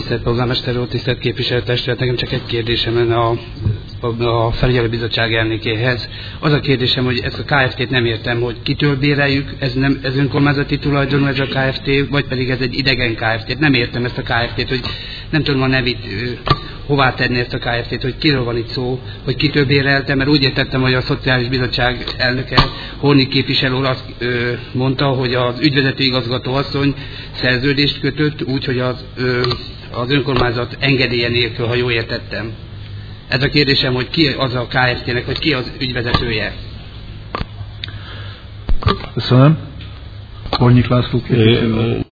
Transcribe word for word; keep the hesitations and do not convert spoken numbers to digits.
tisztelt polgármester úr, tisztelt képviselőtestület, nekem csak egy kérdésem lenne a, a, a felügyelőbizottság elnökéhez. Az a kérdésem, hogy ezt a ká ef té-t nem értem, hogy kitől béreljük, ez, nem, ez önkormányzati tulajdonú ez a ká ef té, vagy pedig ez egy idegen ká ef té. Nem értem ezt a ká ef té-t, hogy nem tudom a nevét, hová tenni ezt a ká ef té-t, hogy kiről van itt szó, hogy kitől béreltem, mert úgy értettem, hogy a Szociális Bizottság elnöke, Hornig képviselő úr azt ö, mondta, hogy az ügyvezető igazgató asszony szerződést kötött, úgy, hogy az, ö, az önkormányzat engedélye nélkül, ha jól értettem. Ez a kérdésem, hogy ki az a ká ef té-nek, hogy ki az ügyvezetője. Köszönöm. Hornig László képviselő.